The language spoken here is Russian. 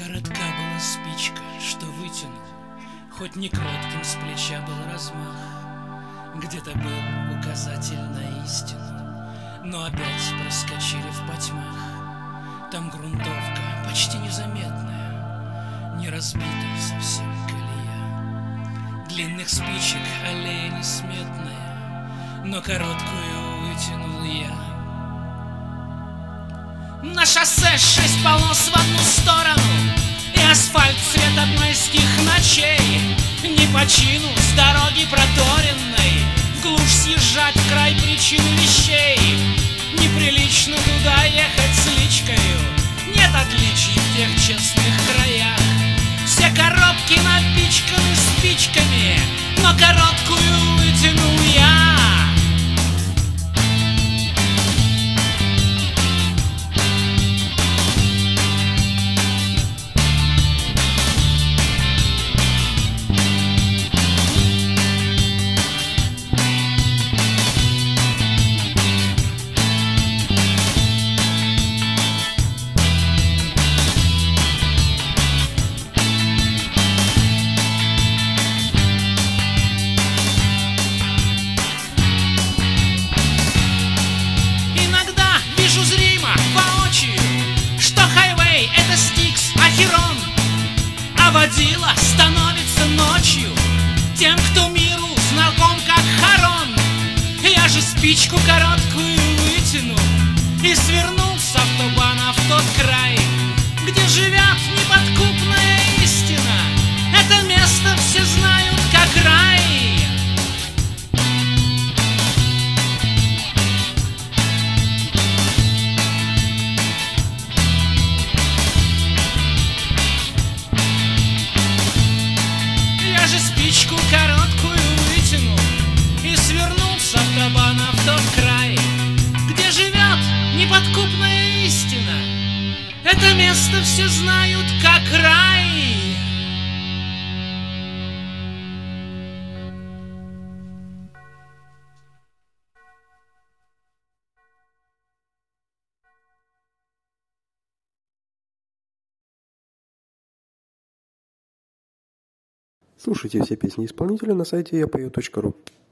Коротка была спичка, что вытянул, хоть не кротким с плеча был размах. Где-то был указатель на истину, но опять проскочили в потьмах. Там грунтовка почти незаметная, не разбита совсем колея. Длинных спичек аллея несметная, но короткую вытянул я. На шоссе 6 полос в одну сторону, и асфальт цвета майских ночей. Не по чину с дороги проторенной вглушь съезжать в край причины вещей. Неприлично туда ехать с личкою, нет отличий в тех честных краях. Все коробки напичканы спичками, но короткую вытянул я. А водила становится ночью тем, кто миру знаком как Харон. Я же спичку короткую вытянул и свернул с автобана в тот край, где живет неподкупная истина. Это место все знают как рай. Спичку короткую вытянул и свернул с автобана в тот край, где живет неподкупная истина. Это место все знают как рай. Слушайте все песни исполнителя на сайте yapою.ru.